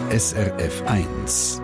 SRF 1.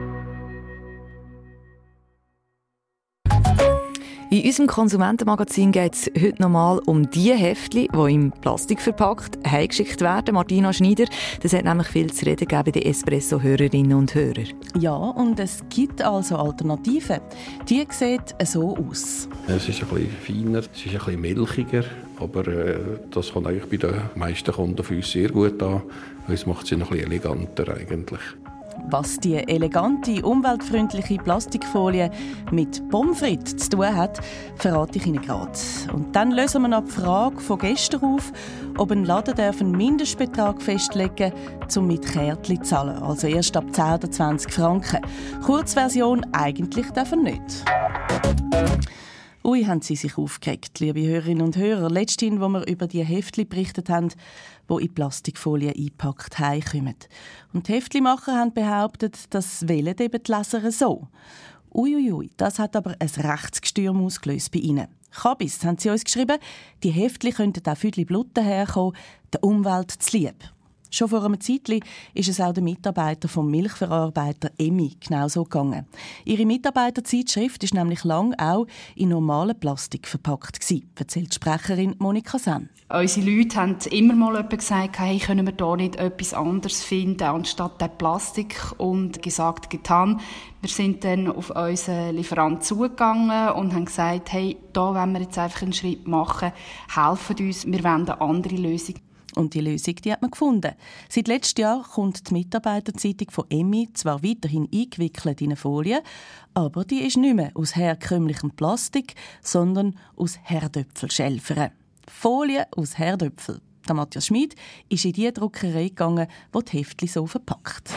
In unserem Konsumentenmagazin geht es heute nochmal um die Heftchen, die in Plastik verpackt heimgeschickt werden. Martina Schneider, das hat nämlich viel zu reden gegeben bei den Espresso-Hörerinnen und Hörern. Ja, und es gibt also Alternativen. Die sehen so aus. Es ist ein bisschen feiner, es ist ein bisschen milchiger, aber das kommt eigentlich bei den meisten Kunden für uns sehr gut an, weil es macht sie noch ein bisschen eleganter eigentlich. Was die elegante, umweltfreundliche Plastikfolie mit Pommes frites zu tun hat, verrate ich Ihnen gerade. Und dann lösen wir noch die Frage von gestern auf, ob ein Laden einen Mindestbetrag festlegen darf, um mit Kärtchen zu zahlen. Also erst ab 10 oder 20 Franken. Kurzversion, eigentlich darf er nicht. Ui, haben Sie sich aufgeregt, liebe Hörerinnen und Hörer. Letzthin, wo wir über die Heftchen berichtet haben, die in Plastikfolie eingepackt heimkommen. Und die Heftchenmacher haben behauptet, das wollen eben die Leser so. Uiuiui, das hat aber ein Rechtsgestürm ausgelöst bei ihnen. Kabis, haben sie uns geschrieben, die Heftchen könnten auch für die Bluten herkommen, der Umwelt zu lieb. Schon vor einem Zeitchen ist es auch den Mitarbeitern vom Milchverarbeiter Emmi genau so gegangen. Ihre Mitarbeiterzeitschrift war nämlich lange auch in normalen Plastik verpackt gewesen, erzählt die Sprecherin Monika Sen. Unsere Leute haben immer mal gesagt, hey, können wir da nicht etwas anderes finden anstatt der Plastik, und gesagt, getan. Wir sind dann auf unseren Lieferanten zugegangen und haben gesagt, hey, da wollen wir jetzt einfach einen Schritt machen, helfen uns, wir wollen eine andere Lösung. Und die Lösung, die hat man gefunden. Seit letztem Jahr kommt die Mitarbeiterzeitung von Emmi zwar weiterhin eingewickelt in eine Folie, aber die ist nicht mehr aus herkömmlichem Plastik, sondern aus Herdöpfelschelfern. Folie aus Herdöpfel. Der Matthias Schmid ist in die Druckerei gegangen, die die Heftchen so verpackt.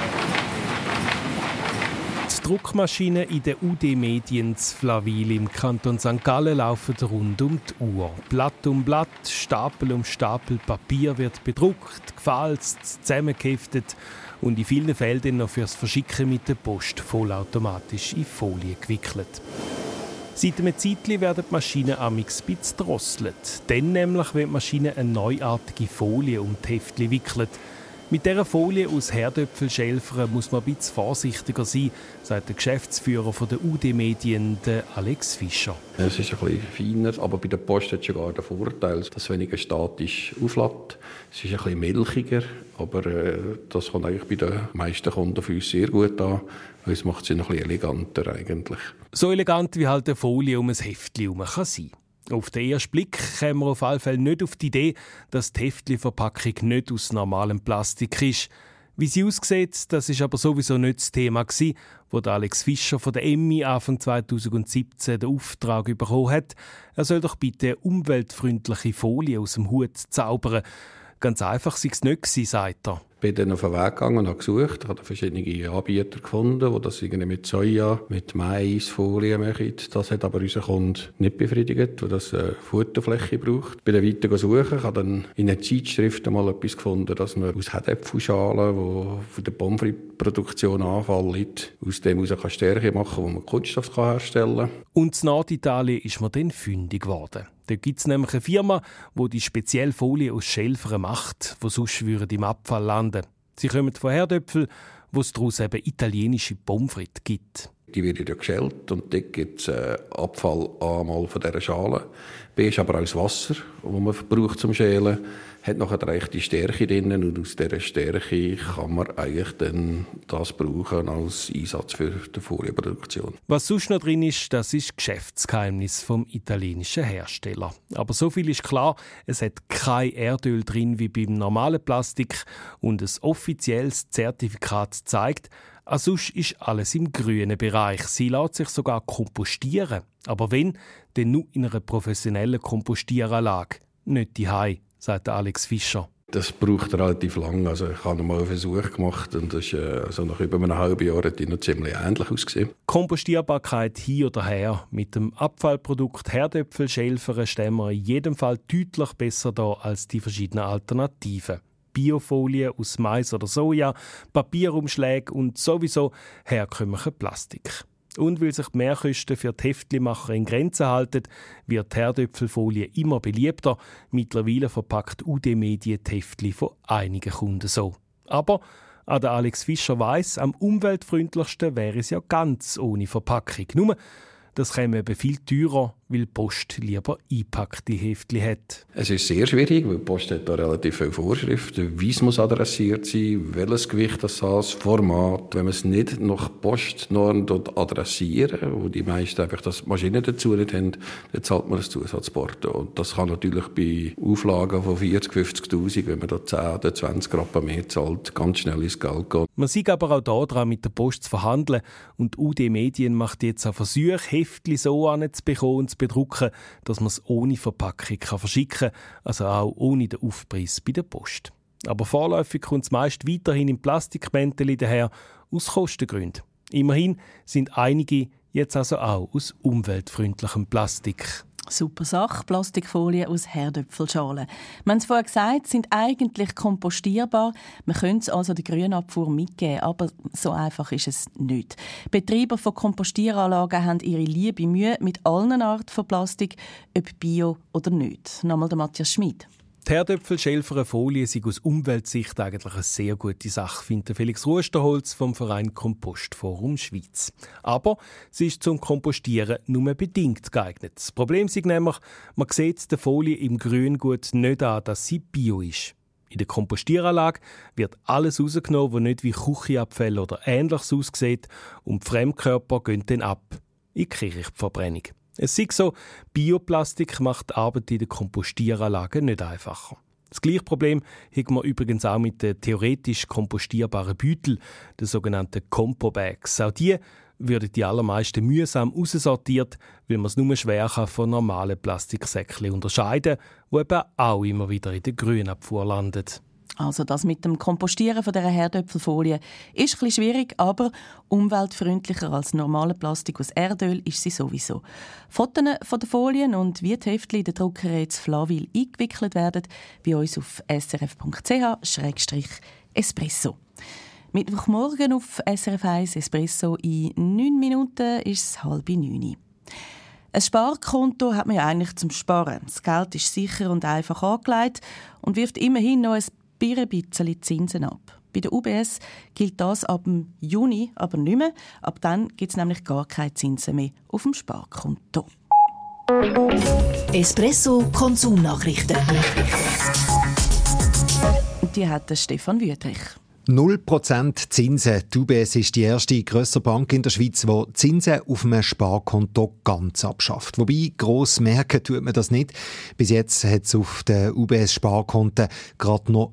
Die Druckmaschinen in den UD-Medien zu Flawil im Kanton St. Gallen laufen rund um die Uhr. Blatt um Blatt, Stapel um Stapel Papier wird bedruckt, gefalzt, zusammengeheftet und in vielen Fällen noch fürs Verschicken mit der Post vollautomatisch in Folie gewickelt. Seit einem Zeitchen werden die Maschinen amix ein bisschen drosselt. Dann nämlich, wenn die Maschine eine neuartige Folie um die Heftchen wickelt. Mit dieser Folie aus Herdöpfelschelfern muss man ein bisschen vorsichtiger sein, sagt der Geschäftsführer der UD-Medien, Alex Fischer. Es ist ein bisschen feiner, aber bei der Post hat es sogar den Vorteil, dass es weniger statisch auflädt. Es ist ein bisschen milchiger, aber das kommt eigentlich bei den meisten Kunden für uns sehr gut an, weil es macht sie noch ein bisschen eleganter eigentlich. So elegant wie halt eine Folie um ein Heftchen herum kann sein. Auf den ersten Blick kommen wir auf alle Fälle nicht auf die Idee, dass die Heftchenverpackung nicht aus normalem Plastik ist. Wie sie aussieht, das ist aber sowieso nicht das Thema gewesen, wo der Alex Fischer von der Emmi Anfang 2017 den Auftrag bekommen hat. Er soll doch bitte eine umweltfreundliche Folie aus dem Hut zaubern. Ganz einfach sei es nicht gewesen, sagt er. Ich bin dann auf den Weg gegangen und habe gesucht. Ich habe verschiedene Anbieter gefunden, die das irgendwie mit Soja, mit Maisfolie machen. Das hat aber unser Kunde nicht befriedigt, weil das eine Futterfläche braucht. Ich bin dann weiter suchen. Ich habe dann in einer Zeitschrift mal etwas gefunden, dass man aus Herdäpfelschalen, die für die Pommes frites-Produktion anfallen, aus dem heraus Stärke machen kann, wo man Kunststoff herstellen kann. Und in Norditalien ist man dann fündig geworden. Dort gibt es nämlich eine Firma, die die spezielle Folie aus Schälfern macht, die sonst im Abfall landen. Sie kommen von Herdöpfeln, wo es daraus eben italienische Pommes frites gibt. Die werden ja geschält und dort gibt es Abfall einmal von dieser Schale. B ist aber auch das Wasser, das man braucht zum Schälen. Hat nachher die Stärke drin und aus dieser Stärke kann man eigentlich dann das brauchen als Einsatz für die Folienproduktion. Was sonst noch drin ist, das ist Geschäftsgeheimnis vom italienischen Hersteller. Aber so viel ist klar, es hat kein Erdöl drin wie beim normalen Plastik und ein offizielles Zertifikat zeigt, sonst ist alles im grünen Bereich. Sie lässt sich sogar kompostieren. Aber wenn, dann nur in einer professionellen Kompostieranlage. Nicht daheim, sagt Alex Fischer. Das braucht relativ lang. Also ich habe mal einen Versuch gemacht und das ist, nach über einem halben Jahr hat die noch ziemlich ähnlich ausgesehen. Kompostierbarkeit hier oder her. Mit dem Abfallprodukt Herdöpfelschelfern stehen wir in jedem Fall deutlich besser da als die verschiedenen Alternativen. Biofolie aus Mais oder Soja, Papierumschläge und sowieso herkömmliche Plastik. Und weil sich die Mehrkosten für die Heftchenmacher in Grenzen halten, wird die Herdöpfelfolie immer beliebter. Mittlerweile verpackt UD Medien die Heftchen von einigen Kunden so. Aber Der Alex Fischer weiss, am umweltfreundlichsten wäre es ja ganz ohne Verpackung. Nur, das käme eben viel teurer, weil die Post lieber eingepackte Heftchen hat. Es ist sehr schwierig, weil die Post hat da relativ viele Vorschriften. Wie es muss adressiert sein, welches Gewicht das hat, das Format. Wenn man es nicht nach Postnorm adressieren, wo die meisten einfach das Maschinen dazu nicht haben, dann zahlt man das Zusatzporto. Und das kann natürlich bei Auflagen von 40.000, 50.000, wenn man da 10 oder 20 Rappen mehr zahlt, ganz schnell ins Geld gehen. Man sieht aber auch da dran, mit der Post zu verhandeln. Und UD Medien macht jetzt einen Versuch, Heftchen so anzubekommen und zu bedrucken, dass man es ohne Verpackung verschicken kann, also auch ohne den Aufpreis bei der Post. Aber vorläufig kommt es meist weiterhin in Plastikmäntelchen daher, aus Kostengründen. Immerhin sind einige jetzt also auch aus umweltfreundlichem Plastik. Super Sache, Plastikfolie aus Herdöpfelschalen. Wir haben es vorher gesagt, sind eigentlich kompostierbar. Man könnte also die Grünabfuhr mitgeben, aber so einfach ist es nicht. Betreiber von Kompostieranlagen haben ihre liebe Mühe mit allen Arten von Plastik, ob bio oder nicht. Nochmal der Matthias Schmid. Die herdöpfelschälfere Folie ist aus Umweltsicht eigentlich eine sehr gute Sache, findet Felix Ruesterholz vom Verein Kompostforum Schweiz. Aber sie ist zum Kompostieren nur bedingt geeignet. Das Problem ist nämlich, man sieht der Folie im Grüngut nicht an, dass sie bio ist. In der Kompostieranlage wird alles rausgenommen, was nicht wie Küchenabfälle oder Ähnliches aussieht, und die Fremdkörper gehen dann ab in die Kirchverbrennung. Es ist so, Bioplastik macht die Arbeit in der Kompostieranlage nicht einfacher. Das gleiche Problem hat man übrigens auch mit den theoretisch kompostierbaren Beuteln, den sogenannten Compo-Bags. Auch die würden die allermeisten mühsam aussortiert, weil man es nur schwer von normalen Plastiksäckchen unterscheiden kann, die eben auch immer wieder in der Grünabfuhr landen. Also das mit dem Kompostieren von dieser Herdöpfelfolie ist etwas schwierig, aber umweltfreundlicher als normale Plastik aus Erdöl ist sie sowieso. Fotos von den Folien und wie die Heftchen in den Druckerei zu Flawil eingewickelt werden, bei uns auf srf.ch/espresso. Mittwochmorgen auf SRF 1 Espresso in 9 Minuten ist es 8:30. Ein Sparkonto hat man ja eigentlich zum Sparen. Das Geld ist sicher und einfach angelegt und wirft immerhin noch ein bisschen Zinsen ab. Bei der UBS gilt das ab dem Juni aber nicht mehr. Ab dann gibt es nämlich gar keine Zinsen mehr auf dem Sparkonto. Espresso Konsumnachrichten. Und die hat Stefan Wüthrich. 0% Zinsen. Die UBS ist die erste grössere Bank in der Schweiz, die Zinsen auf einem Sparkonto ganz abschafft. Wobei, gross merken tut man das nicht. Bis jetzt hat es auf den UBS-Sparkonten gerade noch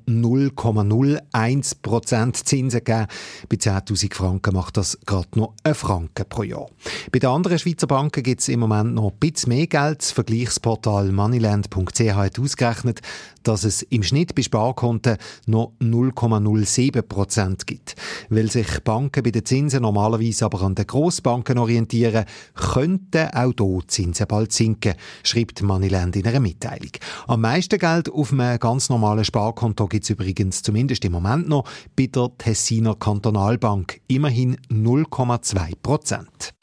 0,01% Zinsen gegeben. Bei 10'000 Franken macht das gerade noch 1 Franken pro Jahr. Bei den anderen Schweizer Banken gibt es im Moment noch ein bisschen mehr Geld. Das Vergleichsportal moneyland.ch hat ausgerechnet, dass es im Schnitt bei Sparkonten noch 0,07% gibt. Weil sich Banken bei den Zinsen normalerweise aber an den Grossbanken orientieren, könnten auch hier Zinsen bald sinken, schreibt Moneyland in einer Mitteilung. Am meisten Geld auf einem ganz normalen Sparkonto gibt es übrigens zumindest im Moment noch bei der Tessiner Kantonalbank, immerhin 0,2%.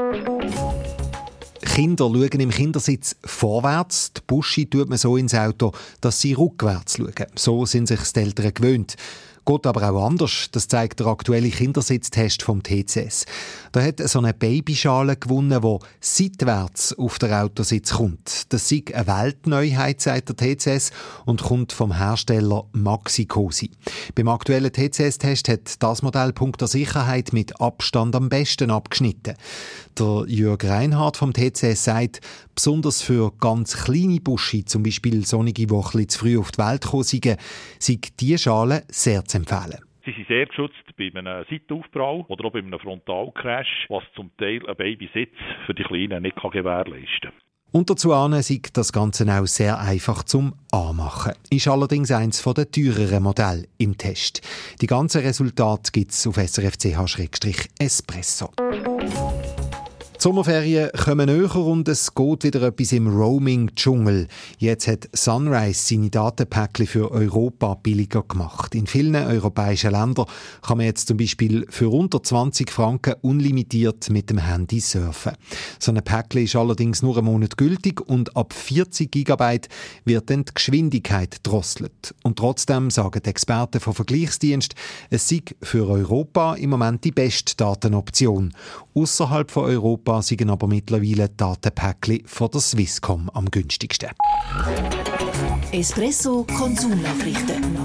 Kinder schauen im Kindersitz vorwärts. Die Buschi tut man so ins Auto, dass sie rückwärts schauen. So sind sich die Eltern gewöhnt. Geht aber auch anders. Das zeigt der aktuelle Kindersitztest vom TCS. Da hat so eine Babyschale gewonnen, die seitwärts auf den Autositz kommt. Das ist eine Weltneuheit, sagt der TCS, und kommt vom Hersteller Maxi Cosi. Beim aktuellen TCS-Test hat das Modell Punkt der Sicherheit mit Abstand am besten abgeschnitten. Der Jörg Reinhardt vom TCS sagt, besonders für ganz kleine Buschi, zum Beispiel solche, die ein bisschen zu früh auf die Welt gekommen sind, sei diese Schale sehr zu empfehlen. Sie sind sehr geschützt bei einem Seitenaufprall oder auch bei einem Frontalcrash, was zum Teil ein Babysitz für die Kleinen nicht gewährleisten kann. Und dazu sei das Ganze auch sehr einfach zum Anmachen. Ist allerdings eines der teureren Modelle im Test. Die ganzen Resultate gibt es auf srf.ch/espresso. Die Sommerferien kommen näher und es geht wieder etwas im Roaming-Dschungel. Jetzt hat Sunrise seine Datenpäckchen für Europa billiger gemacht. In vielen europäischen Ländern kann man jetzt zum Beispiel für unter 20 Franken unlimitiert mit dem Handy surfen. So ein Päckchen ist allerdings nur einen Monat gültig und ab 40 GB wird dann die Geschwindigkeit drosselt. Und trotzdem sagen die Experten von Vergleichsdiensten, es sei für Europa im Moment die beste Datenoption. Ausserhalb von Europa sind aber mittlerweile Datenpäckchen von der Swisscom am günstigsten. Espresso Konsumnachrichten.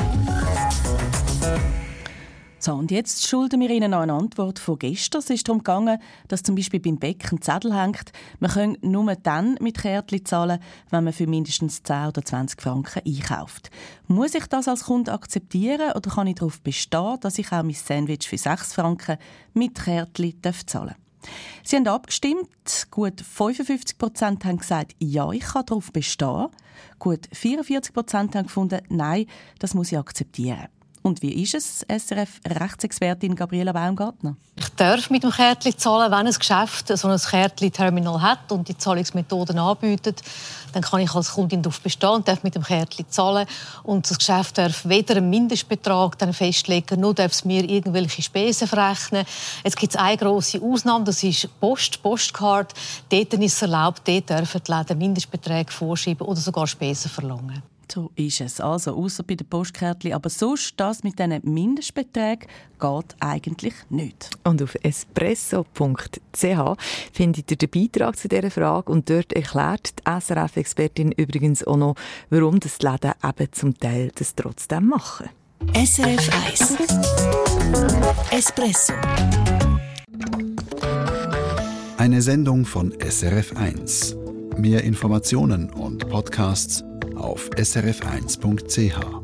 So, und jetzt schulden wir Ihnen noch eine Antwort von gestern. Es ist darum gegangen, dass zum Beispiel beim Bäcker ein Zettel hängt, man könne nur dann mit Kärtchen zahlen, wenn man für mindestens 10 oder 20 Franken einkauft. Muss ich das als Kunde akzeptieren oder kann ich darauf bestehen, dass ich auch mein Sandwich für 6 Franken mit Kärtchen zahlen darf? Sie haben abgestimmt. Gut 55% haben gesagt, ja, ich kann darauf bestehen. Gut 44% haben gefunden, nein, das muss ich akzeptieren. Und wie ist es, SRF-Rechtsexpertin Gabriela Baumgartner? Ich darf mit dem Kärtchen zahlen, wenn ein Geschäft so ein Kärtchen-Terminal hat und die Zahlungsmethoden anbietet. Dann kann ich als Kundin darauf bestehen und darf mit dem Kärtchen zahlen. Und das Geschäft darf weder einen Mindestbetrag dann festlegen, noch darf es mir irgendwelche Spesen verrechnen. Jetzt gibt es eine grosse Ausnahme, das ist Postcard. Dort ist es erlaubt, dort dürfen die Läden Mindestbeträge vorschreiben oder sogar Spesen verlangen. So ist es. Also, ausser bei den Postkärtchen. Aber sonst, das mit diesen Mindestbeträgen geht eigentlich nicht. Und auf espresso.ch findet ihr den Beitrag zu dieser Frage. Und dort erklärt die SRF-Expertin übrigens auch noch, warum das die Läden eben zum Teil das trotzdem machen. SRF 1 Espresso. Eine Sendung von SRF 1. Mehr Informationen und Podcasts auf srf1.ch.